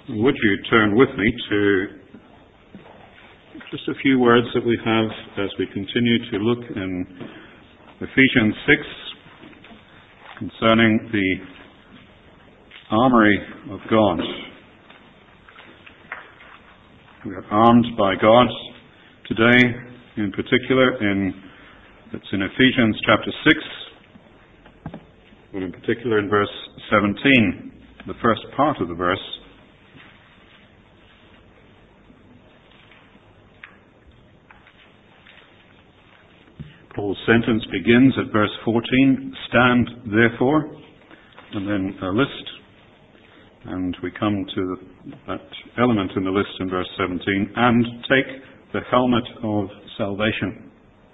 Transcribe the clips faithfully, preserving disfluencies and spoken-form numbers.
Would you turn with me to just a few words that we have as we continue to look in Ephesians six concerning the armory of God. We are armed by God today, in particular, in it's in Ephesians chapter six, but in particular in verse seventeen, the first part of the verse. Paul's sentence begins at verse fourteen, "Stand therefore," and then a list. And we come to that element in the list in verse seventeen, "and take the helmet of salvation."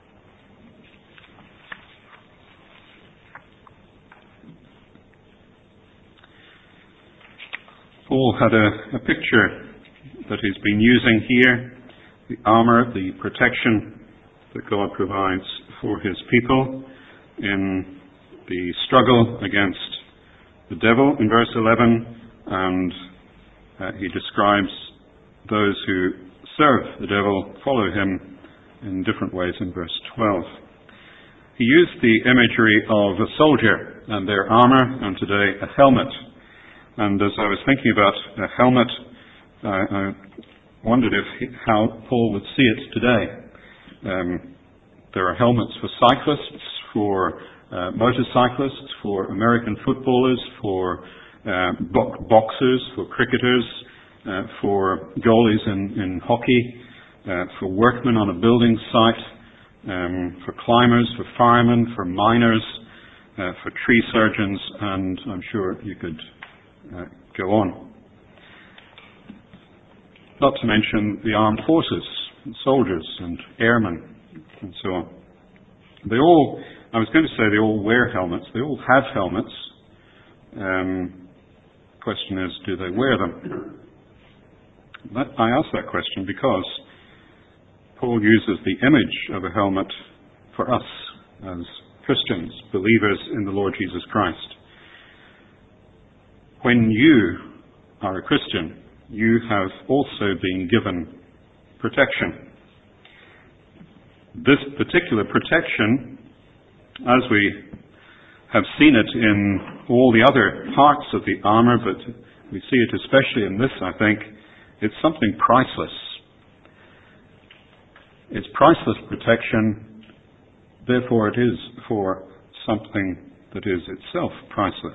Paul had a, a picture that he's been using here, the armor, the protection that God provides for his people in the struggle against the devil in verse eleven, and uh, he describes those who serve the devil, follow him in different ways in verse twelve. He used the imagery of a soldier and their armor, and today a helmet. And as I was thinking about a helmet, uh, I wondered if he, how Paul would see it today. Um, there are helmets for cyclists, for uh, motorcyclists, for American footballers, for uh, bo- boxers, for cricketers, uh, for goalies in, in hockey, uh, for workmen on a building site, um, for climbers, for firemen, for miners, uh, for tree surgeons, and I'm sure you could uh, go on. Not to mention the armed forces, soldiers and airmen, and so on. They all, I was going to say they all wear helmets. They all have helmets. Um, question is, do they wear them? But I ask that question because Paul uses the image of a helmet for us as Christians, believers in the Lord Jesus Christ. When you are a Christian, you have also been given protection. This particular protection, as we have seen it in all the other parts of the armor, but we see it especially in this, I think, it's something priceless. It's priceless protection, therefore it is for something that is itself priceless.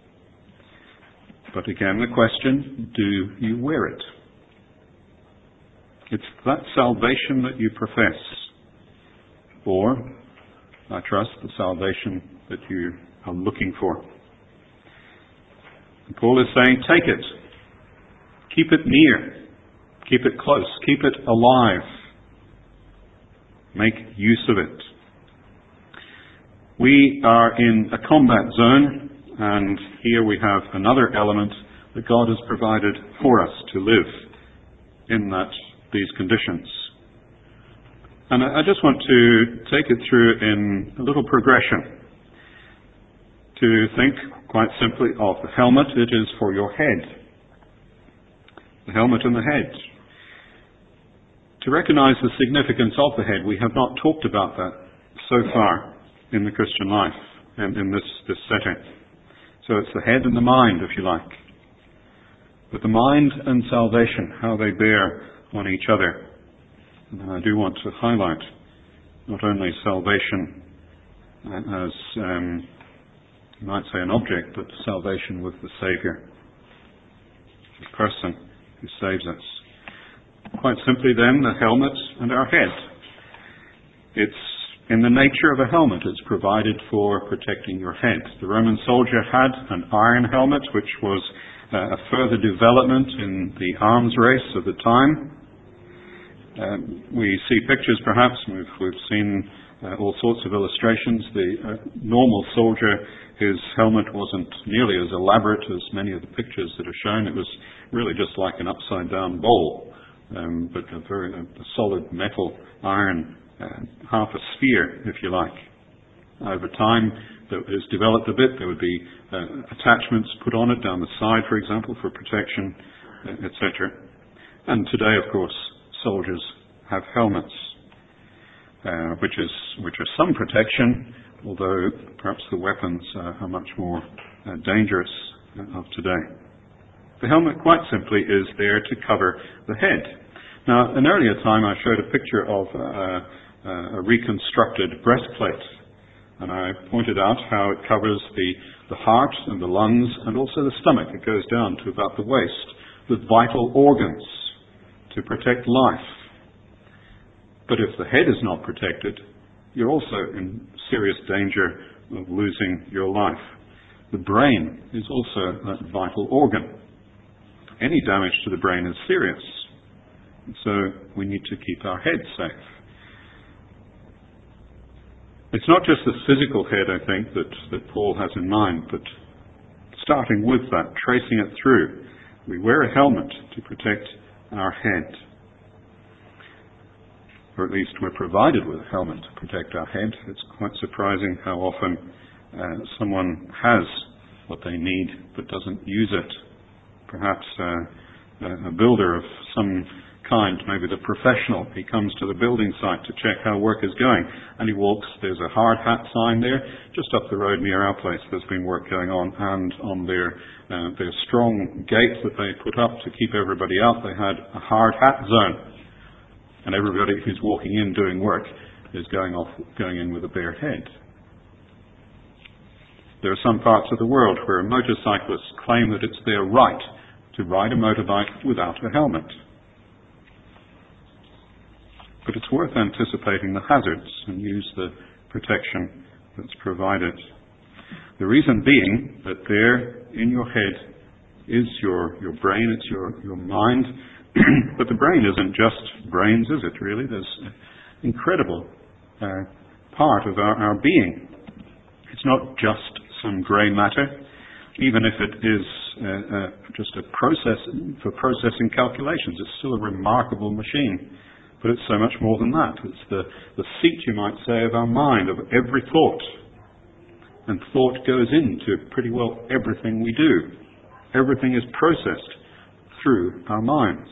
But again, the question, do you wear it? It's that salvation that you profess, or, I trust, the salvation that you are looking for. And Paul is saying, take it. Keep it near. Keep it close. Keep it alive. Make use of it. We are in a combat zone, and here we have another element that God has provided for us to live in that these conditions. And I just want to take it through in a little progression. To think quite simply of the helmet, it is for your head. The helmet and the head. To recognize the significance of the head, we have not talked about that so far in the Christian life and in this, this setting. So it's the head and the mind, if you like. But the mind and salvation, how they bear on each other. And I do want to highlight not only salvation as, um, you might say, an object, but salvation with the Saviour, the person who saves us. Quite simply then, the helmet and our head. It's in the nature of a helmet. It's provided for protecting your head. The Roman soldier had an iron helmet, which was uh, a further development in the arms race of the time. Um, we see pictures, perhaps, we've, we've seen uh, all sorts of illustrations. The uh, normal soldier, his helmet wasn't nearly as elaborate as many of the pictures that are shown. It was really just like an upside-down bowl, um, but a very a, a solid metal, iron, uh, half a sphere, if you like. Over time, that has developed a bit. There would be uh, attachments put on it down the side, for example, for protection. et cetera. And today, of course, soldiers have helmets, uh, which is which are some protection, although perhaps the weapons uh, are much more uh, dangerous uh, of today. The helmet, quite simply, is there to cover the head. Now, an earlier time I showed a picture of uh, uh, a reconstructed breastplate, and I pointed out how it covers the, the heart and the lungs and also the stomach. It goes down to about the waist with vital organs to protect life. But if the head is not protected, you're also in serious danger of losing your life. The brain is also a vital organ. Any damage to the brain is serious. So we need to keep our head safe. It's not just the physical head, I think, that, that Paul has in mind, but starting with that, tracing it through, we wear a helmet to protect our head. Or at least we're provided with a helmet to protect our head. It's quite surprising how often uh, someone has what they need but doesn't use it. Perhaps uh, a builder of some kind, maybe the professional, he comes to the building site to check how work is going, and he walks, there's a hard hat sign there, just up the road near our place there's been work going on, and on their, uh, their strong gate that they put up to keep everybody out, they had a hard hat zone. And everybody who's walking in doing work is going off, going in with a bare head. There are some parts of the world where motorcyclists claim that it's their right to ride a motorbike without a helmet. But it's worth anticipating the hazards and use the protection that's provided. The reason being that there in your head is your, your brain, it's your, your mind. But the brain isn't just brains, is it really? There's an incredible uh, part of our, our being. It's not just some grey matter, even if it is uh, uh, just a process for processing calculations. It's still a remarkable machine. But it's so much more than that. It's the, the seat, you might say, of our mind, of every thought. And thought goes into pretty well everything we do. Everything is processed through our minds.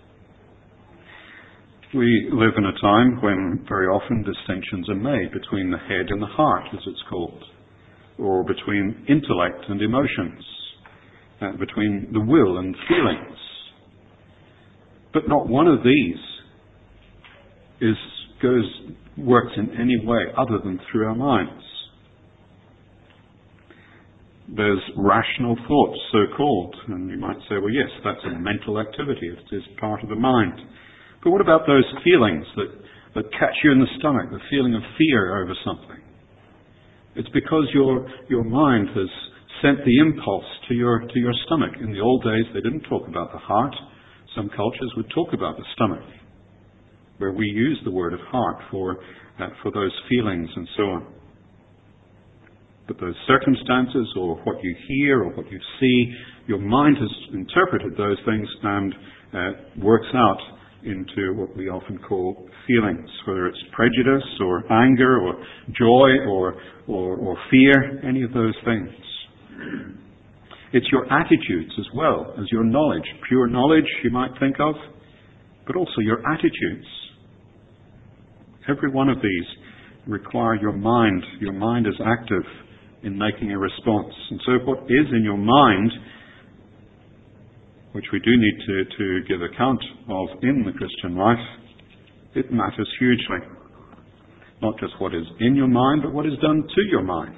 We live in a time when very often distinctions are made between the head and the heart, as it's called, or between intellect and emotions, uh, between the will and feelings. But not one of these is goes works in any way other than through our minds. There's rational thought, so-called, and you might say, well, yes, that's a mental activity. It is part of the mind. But what about those feelings that, that catch you in the stomach, the feeling of fear over something? It's because your, your mind has sent the impulse to your, to your stomach. In the old days, they didn't talk about the heart. Some cultures would talk about the stomach, where we use the word of heart for, uh, for those feelings and so on. But those circumstances, or what you hear, or what you see, your mind has interpreted those things and uh, works out into what we often call feelings, whether it's prejudice, or anger, or joy, or, or, or fear, any of those things. It's your attitudes as well as your knowledge. Pure knowledge, you might think of, but also your attitudes. Every one of these require your mind. Your mind is active in making a response. And so what is in your mind, which we do need to, to give account of in the Christian life, it matters hugely. Not just what is in your mind, but what is done to your mind.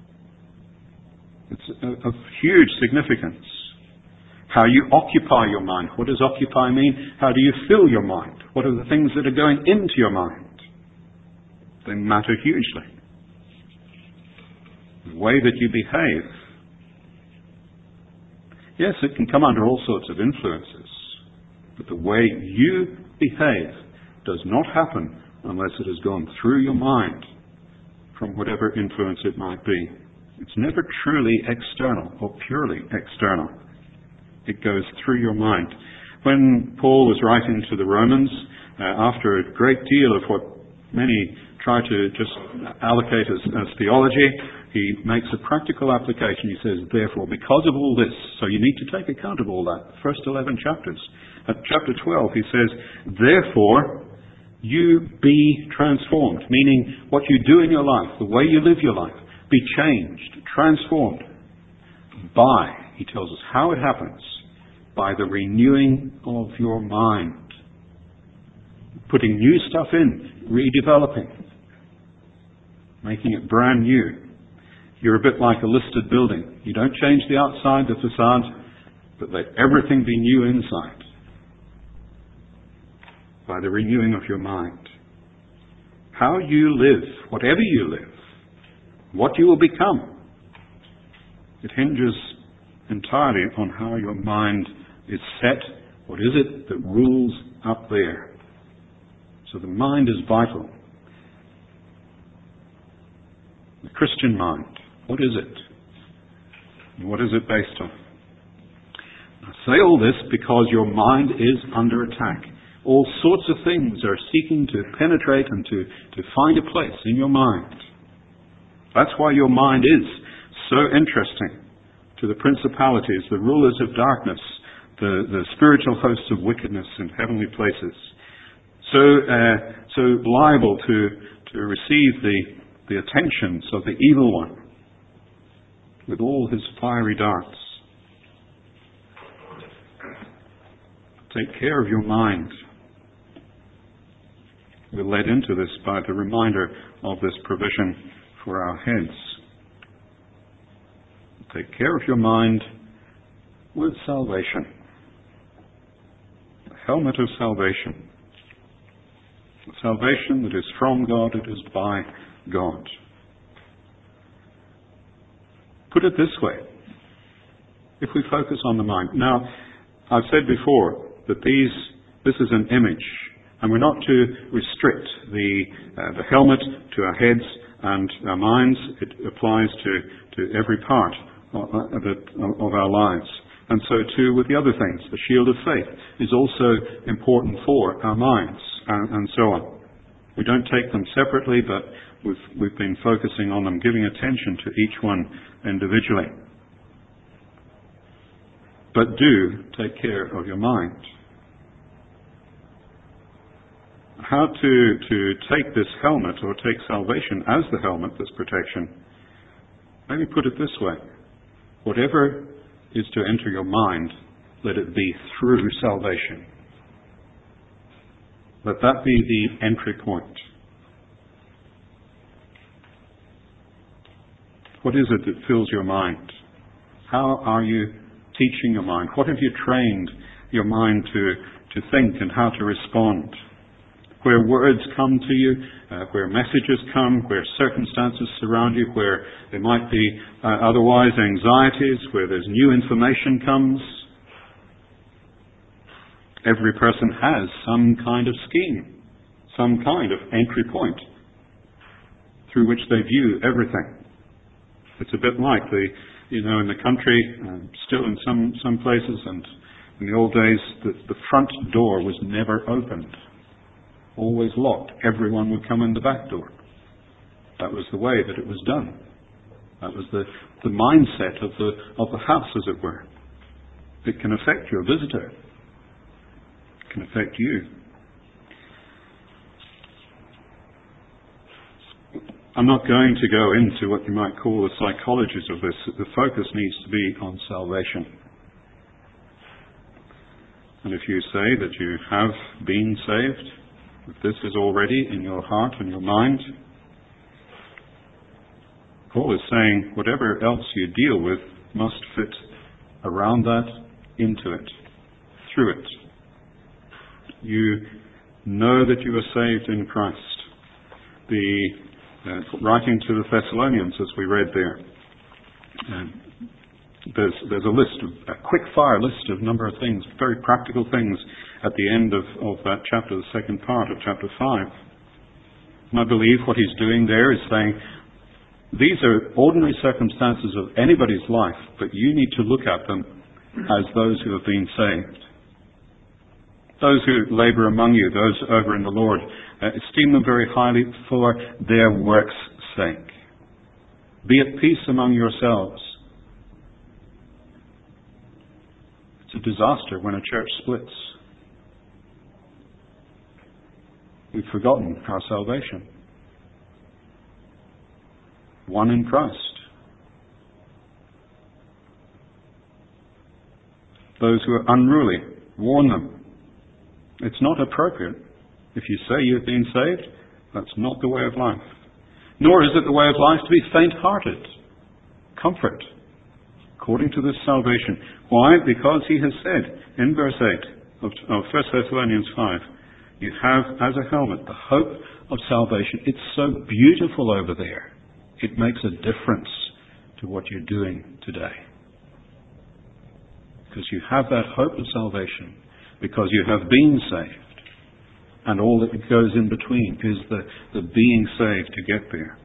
It's of huge significance. How you occupy your mind. What does occupy mean? How do you fill your mind? What are the things that are going into your mind? They matter hugely. The way that you behave. Yes, it can come under all sorts of influences, but the way you behave does not happen unless it has gone through your mind from whatever influence it might be. It's never truly external or purely external. It goes through your mind. When Paul was writing to the Romans, uh, after a great deal of what many try to just allocate as, as theology. He makes a practical application. He says, therefore, because of all this, so you need to take account of all that, first eleven chapters. At chapter twelve, he says, therefore, you be transformed, meaning what you do in your life, the way you live your life, be changed, transformed by, he tells us how it happens, by the renewing of your mind. Putting new stuff in, redeveloping, making it brand new. You're a bit like a listed building. You don't change the outside, the facade, but let everything be new inside. By the renewing of your mind. How you live, whatever you live, what you will become, it hinges entirely on how your mind is set. What is it that rules up there? So the mind is vital. The Christian mind, what is it? And what is it based on? I say all this because your mind is under attack. All sorts of things are seeking to penetrate and to, to find a place in your mind. That's why your mind is so interesting to the principalities, the rulers of darkness, the, the spiritual hosts of wickedness in heavenly places. So, uh, so liable to, to receive the, the attentions of the evil one with all his fiery darts. Take care of your mind. We're led into this by the reminder of this provision for our heads. Take care of your mind with salvation. The helmet of salvation. Salvation that is from God, it is by God. Put it this way, if we focus on the mind. Now, I've said before that these, this is an image, and we're not to restrict the, uh, the helmet to our heads and our minds. It applies to, to every part of, of, it, of our lives. And so too with the other things. The shield of faith is also important for our minds. And, and so on. We don't take them separately, but we've, we've been focusing on them, giving attention to each one individually. But do take care of your mind. How to, to take this helmet, or take salvation as the helmet, this protection, let me put it this way. Whatever is to enter your mind, let it be through salvation. Let that be the entry point. What is it that fills your mind? How are you teaching your mind? What have you trained your mind to, to think and how to respond? Where words come to you, uh, where messages come, where circumstances surround you, where there might be uh, otherwise anxieties, where there's new information comes. Every person has some kind of scheme, some kind of entry point through which they view everything. It's a bit like the, you know, in the country, uh, still in some, some places, and in the old days, the, the front door was never opened. Always locked. Everyone would come in the back door. That was the way that it was done. That was the, the mindset of the, of the house, as it were. It can affect your visitor. Can affect you. I'm not going to go into what you might call the psychologies of this. The focus needs to be on salvation. And if you say that you have been saved, if this is already in your heart and your mind, Paul is saying whatever else you deal with must fit around that, into it, through it. You know that you are saved in Christ. The uh, writing to the Thessalonians, as we read there, uh, there's, there's a list, of, a quick-fire list of a number of things, very practical things at the end of, of that chapter, the second part of chapter five. And I believe what he's doing there is saying, these are ordinary circumstances of anybody's life, but you need to look at them as those who have been saved. Those who labour among you, those over in the Lord, Uh, esteem them very highly for their work's sake. Be at peace among yourselves. It's a disaster when a church splits. We've forgotten our salvation. One in Christ. Those who are unruly, warn them. It's not appropriate. If you say you've been saved, that's not the way of life. Nor is it the way of life to be faint-hearted. Comfort, according to this salvation. Why? Because he has said in verse eight of, of First Thessalonians five, you have as a helmet the hope of salvation. It's so beautiful over there. It makes a difference to what you're doing today. Because you have that hope of salvation, because you have been saved. And all that goes in between is the, the being saved to get there.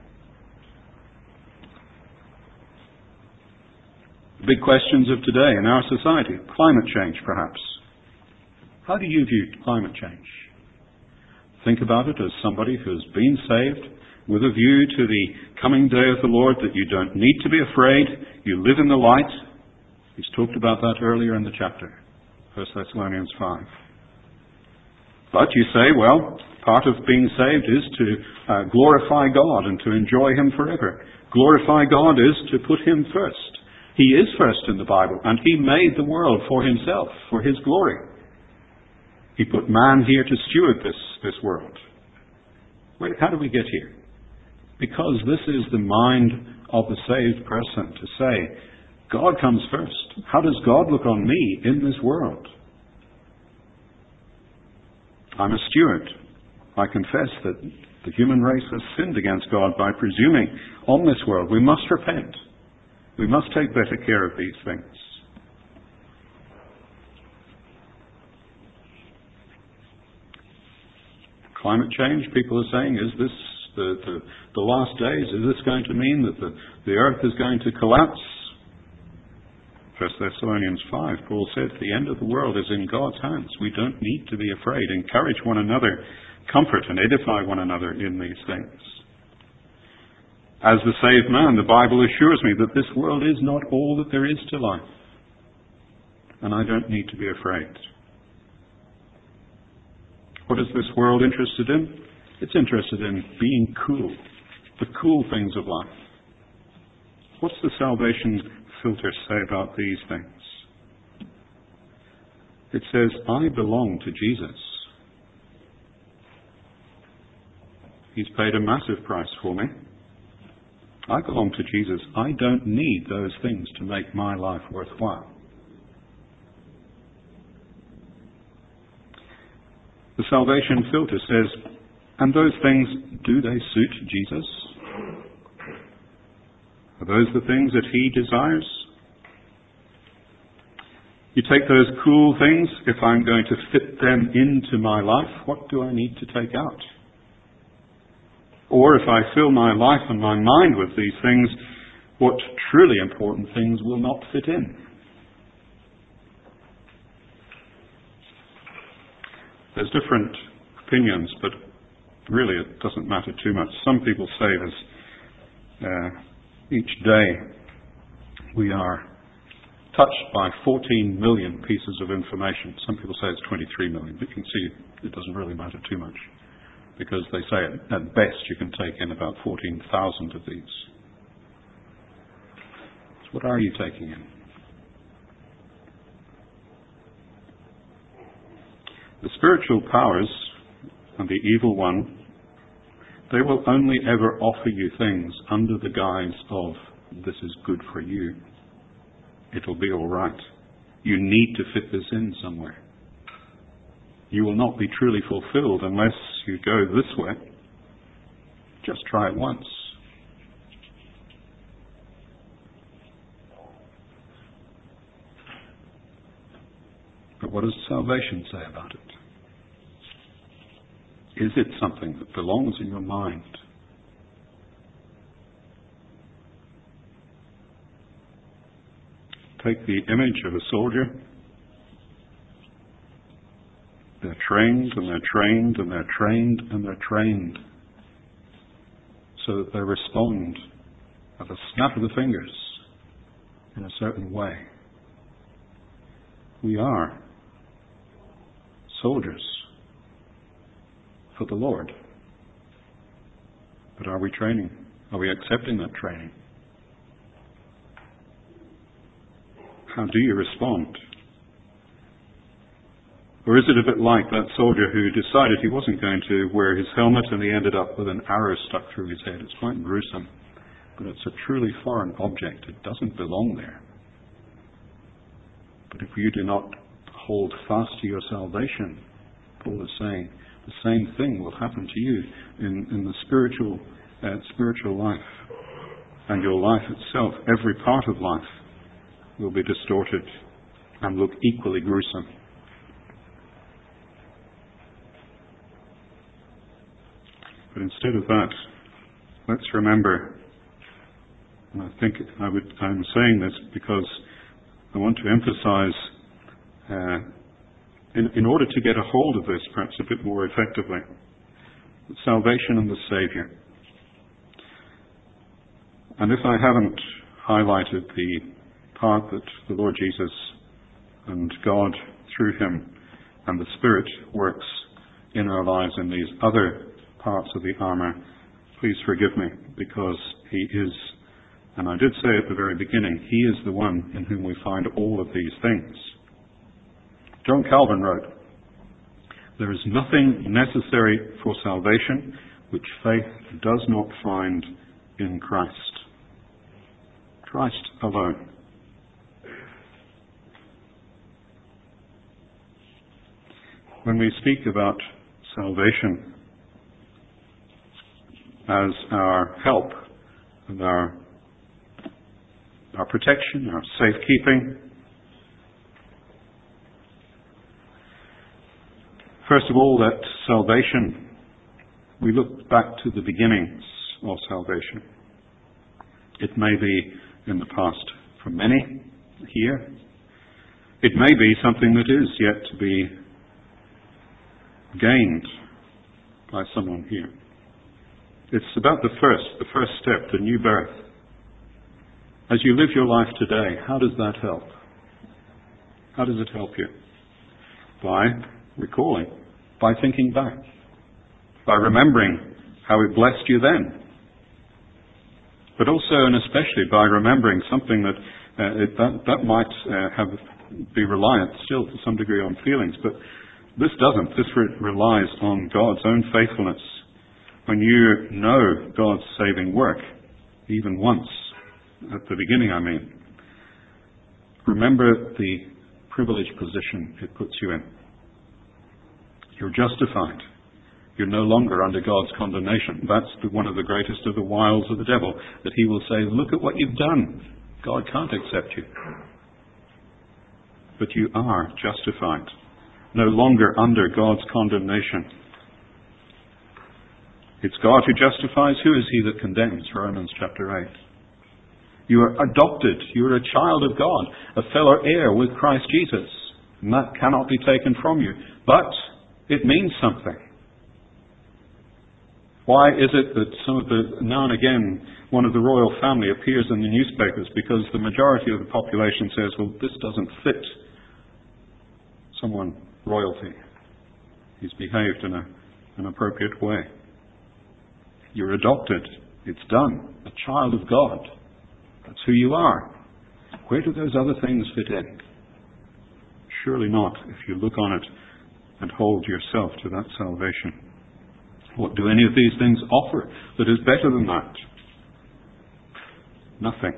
Big questions of today in our society. Climate change, perhaps. How do you view climate change? Think about it as somebody who has been saved with a view to the coming day of the Lord, that you don't need to be afraid. You live in the light. He's talked about that earlier in the chapter, First Thessalonians five. But you say, well, part of being saved is to uh, glorify God and to enjoy Him forever. Glorify God is to put Him first. He is first in the Bible, and He made the world for Himself, for His glory. He put man here to steward this, this world. Wait, how do we get here? Because this is the mind of the saved person, to say, God comes first. How does God look on me in this world? I'm a steward. I confess that the human race has sinned against God by presuming on this world. We must repent. We must take better care of these things. Climate change, people are saying, is this the, the, the last days? Is this going to mean that the, the earth is going to collapse? First Thessalonians five, Paul said, the end of the world is in God's hands. We don't need to be afraid. Encourage one another, comfort and edify one another in these things. As the saved man, the Bible assures me that this world is not all that there is to life. And I don't need to be afraid. What is this world interested in? It's interested in being cool, the cool things of life. What's the salvation filter say about these things? It says, I belong to Jesus. He's paid a massive price for me. I belong to Jesus. I don't need those things to make my life worthwhile. The salvation filter says, and those things, do they suit Jesus? Are those the things that He desires? You take those cool things, if I'm going to fit them into my life, what do I need to take out? Or if I fill my life and my mind with these things, what truly important things will not fit in? There's different opinions, but really it doesn't matter too much. Some people say this, uh, each day we are touched by fourteen million pieces of information. Some people say it's twenty-three million, but you can see it doesn't really matter too much, because they say at best you can take in about fourteen thousand of these. So what are you taking in? The spiritual powers and the evil one, they will only ever offer you things under the guise of, this is good for you. It'll be all right. You need to fit this in somewhere. You will not be truly fulfilled unless you go this way. Just try it once. But what does salvation say about it? Is it something that belongs in your mind? Take the image of a soldier They're trained and they're trained and they're trained and they're trained so that they respond at the snap of the fingers in a certain way. We are soldiers for the Lord. But are we training? Are we accepting that training? How do you respond? Or is it a bit like that soldier who decided he wasn't going to wear his helmet and he ended up with an arrow stuck through his head? It's quite gruesome, but it's a truly foreign object. It doesn't belong there. But if you do not hold fast to your salvation, Paul is saying, the same thing will happen to you in, in the spiritual, uh, spiritual life. And your life itself, every part of life, will be distorted and look equally gruesome. But instead of that, let's remember, and I think I would, I'm saying this because I want to emphasize, uh, in, in order to get a hold of this perhaps a bit more effectively, salvation and the Saviour. And if I haven't highlighted the part that the Lord Jesus and God through Him and the Spirit works in our lives in these other parts of the armour, please forgive me, because He is, and I did say at the very beginning, He is the one in whom we find all of these things. John Calvin wrote, "There is nothing necessary for salvation which faith does not find in Christ." Christ alone. When we speak about salvation as our help and our, our protection, our safekeeping, first of all, that salvation, we look back to the beginnings of salvation. It may be in the past for many here. It may be something that is yet to be gained by someone here. It's about the first, the first step, the new birth. As you live your life today, how does that help? How does it help you? By recalling, by thinking back, by remembering how it blessed you then. But also and especially by remembering something that uh, it, that, that might uh, have be reliant still to some degree on feelings, but this doesn't. This re- relies on God's own faithfulness. When you know God's saving work, even once, at the beginning I mean, remember the privileged position it puts you in. You're justified. You're no longer under God's condemnation. That's the, one of the greatest of the wiles of the devil, that he will say, look at what you've done. God can't accept you. But you are justified, no longer under God's condemnation. It's God who justifies. Who is he that condemns? Romans chapter eight. You are adopted. You are a child of God, a fellow heir with Christ Jesus. And that cannot be taken from you. But it means something. Why is it that some of the, now and again, one of the royal family appears in the newspapers? Because the majority of the population says, well, this doesn't fit someone royalty. He's behaved in a, an appropriate way. You're adopted. It's done. A child of God. That's who you are. Where do those other things fit in? Surely not, if you look on it and hold yourself to that salvation. What do any of these things offer that is better than that? Nothing.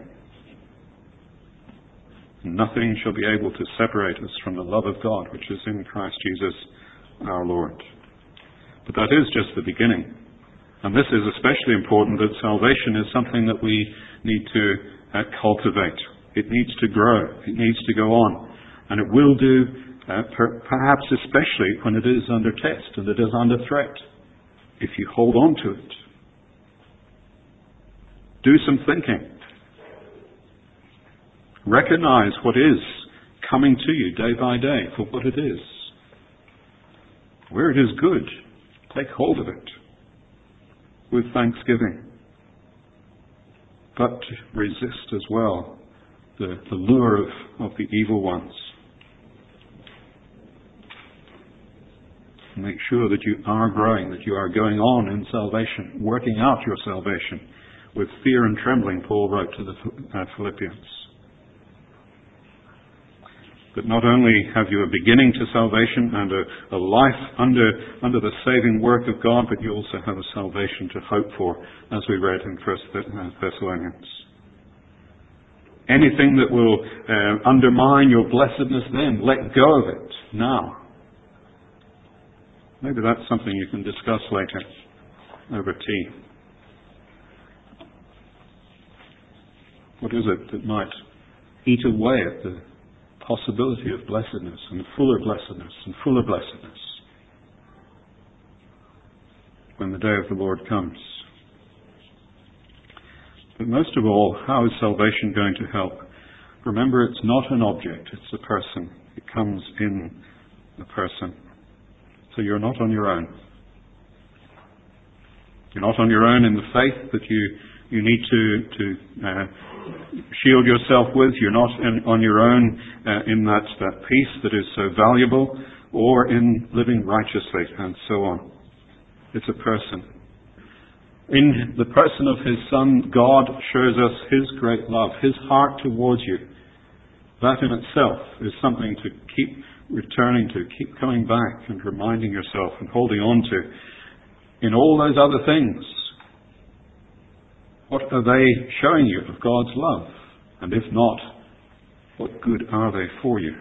Nothing shall be able to separate us from the love of God which is in Christ Jesus our Lord. But that is just the beginning. And this is especially important, that salvation is something that we need to uh, cultivate. It needs to grow. It needs to go on. And it will do, uh, per- perhaps especially when it is under test and it is under threat. If you hold on to it. Do some thinking. Recognize what is coming to you day by day for what it is. Where it is good, take hold of it with thanksgiving. But resist as well the, the lure of, of the evil ones. Make sure that you are growing, that you are going on in salvation, working out your salvation with fear and trembling, Paul wrote to the uh, Philippians. But not only have you a beginning to salvation and a, a life under, under the saving work of God, but you also have a salvation to hope for, as we read in First Thessalonians. Anything that will uh, undermine your blessedness then, let go of it now. Maybe that's something you can discuss later over tea. What is it that might eat away at the possibility of blessedness and fuller blessedness and fuller blessedness when the day of the Lord comes? But most of all, how is salvation going to help? Remember, it's not an object, it's a person. It comes in the person. So you're not on your own. You're not on your own in the faith that you, you need to, to uh, shield yourself with. You're not in, on your own uh, in that, that peace that is so valuable, or in living righteously, and so on. It's a person. In the person of His Son, God shows us His great love, His heart towards you. That in itself is something to keep returning to, keep coming back and reminding yourself and holding on to. In all those other things, what are they showing you of God's love? And if not, what good are they for you?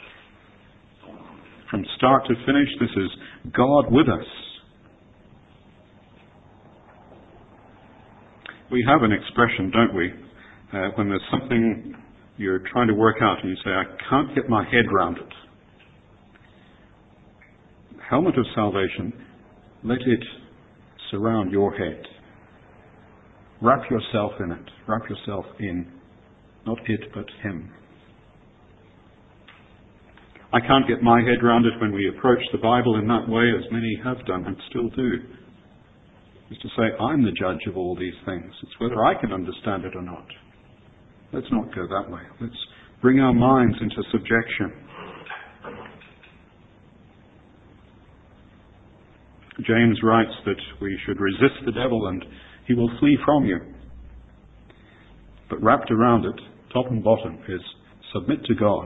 From start to finish, this is God with us. We have an expression, don't we? Uh, when there's something you're trying to work out and you say, I can't get my head round it. Helmet of salvation, let it surround your head. Wrap yourself in it. Wrap yourself in, not it, but Him. I can't get my head round it when we approach the Bible in that way, as many have done and still do. Is to say, I'm the judge of all these things. It's whether I can understand it or not. Let's not go that way. Let's bring our minds into subjection. James writes that we should resist the devil and he will flee from you. But wrapped around it, top and bottom, is submit to God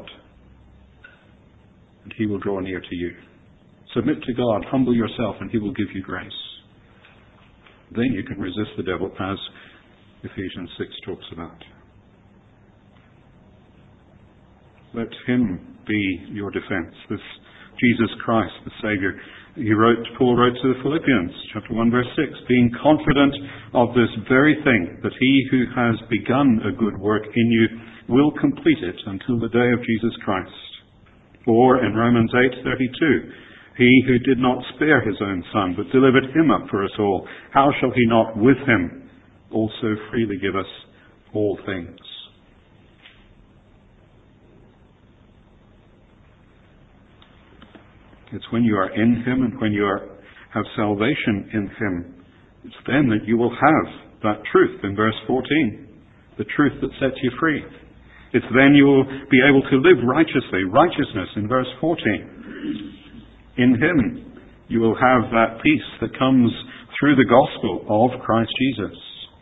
and He will draw near to you. Submit to God, humble yourself, and He will give you grace. Then you can resist the devil, as Ephesians six talks about. Let Him be your defense. This Jesus Christ, the Savior. He wrote, Paul wrote to the Philippians, chapter one, verse six, being confident of this very thing, that He who has begun a good work in you will complete it until the day of Jesus Christ. Or in Romans eight thirty-two, He who did not spare His own Son, but delivered Him up for us all, how shall He not with Him also freely give us all things? It's when you are in Him and when you are, have salvation in Him, it's then that you will have that truth in verse fourteen, the truth that sets you free. It's then you will be able to live righteously, righteousness in verse fourteen. In Him you will have that peace that comes through the gospel of Christ Jesus.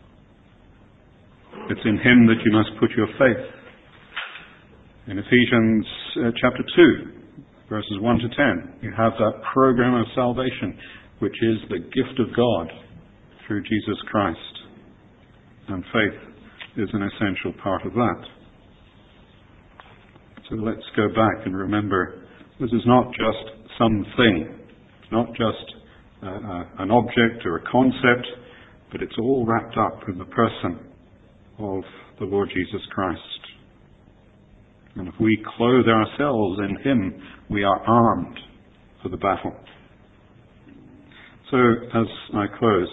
It's in Him that you must put your faith. In Ephesians uh, chapter two, verses one to ten, you have that program of salvation, which is the gift of God through Jesus Christ. And faith is an essential part of that. So let's go back and remember, this is not just something. It's not just uh, uh, an object or a concept, but it's all wrapped up in the person of the Lord Jesus Christ. And if we clothe ourselves in Him, we are armed for the battle. So, as I close,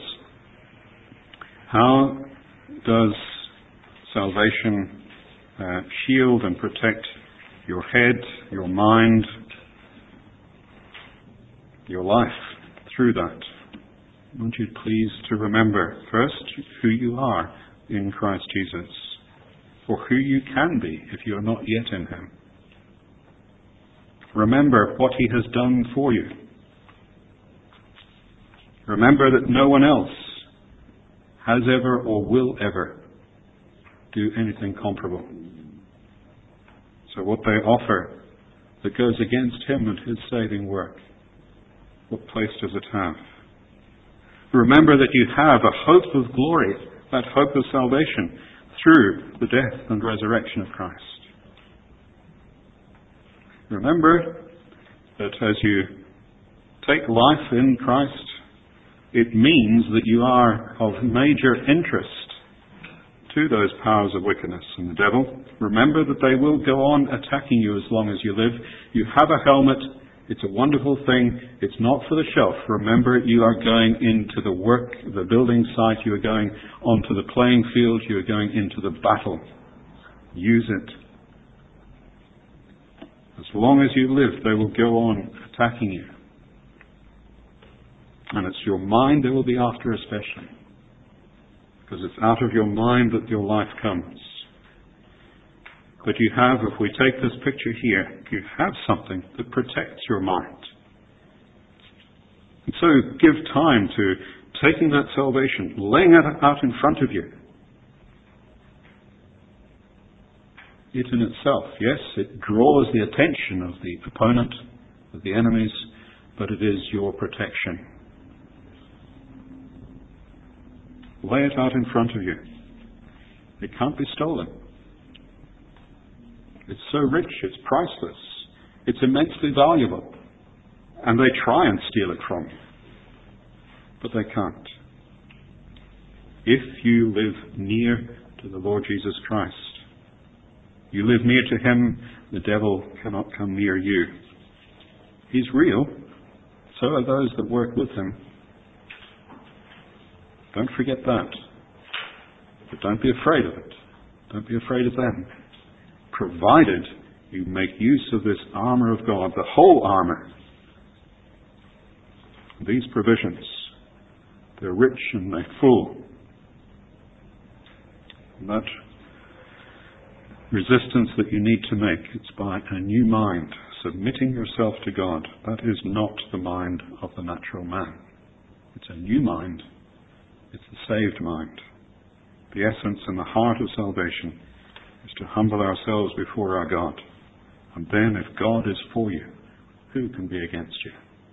how does salvation uh, shield and protect your head, your mind? your life through that. I want you please to remember first who you are in Christ Jesus, or who you can be if you are not yet in him. Remember what he has done for you. Remember that no one else has ever or will ever do anything comparable. So what they offer that goes against him and his saving work, what place does it have? Remember that you have a hope of glory, that hope of salvation, through the death and resurrection of Christ. Remember that as you take life in Christ, it means that you are of major interest to those powers of wickedness and the devil. Remember that they will go on attacking you as long as you live. You have a helmet. It's a wonderful thing. It's not for the shelf. Remember, you are going into the work, the building site. You are going onto the playing field. You are going into the battle. Use it. As long as you live, they will go on attacking you. And it's your mind they will be after especially. Because it's out of your mind that your life comes. But you have, if we take this picture here, you have something that protects your mind. And so give time to taking that salvation, laying it out in front of you. It in itself, yes, it draws the attention of the opponent, of the enemies, but it is your protection. Lay it out in front of you. It can't be stolen. It's so rich, it's priceless. It's immensely valuable. And they try and steal it from you. But they can't. If you live near to the Lord Jesus Christ, you live near to him, the devil cannot come near you. He's real. So are those that work with him. Don't forget that. But don't be afraid of it. Don't be afraid of them. Provided you make use of this armour of God, the whole armour. These provisions, they're rich and they're full. And that resistance that you need to make, it's by a new mind, submitting yourself to God. That is not the mind of the natural man. It's a new mind. It's the saved mind. The essence and the heart of salvation is to humble ourselves before our God. And then if God is for you, who can be against you?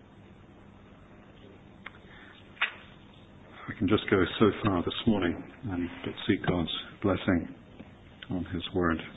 I can just go so far this morning and seek God's blessing on his word.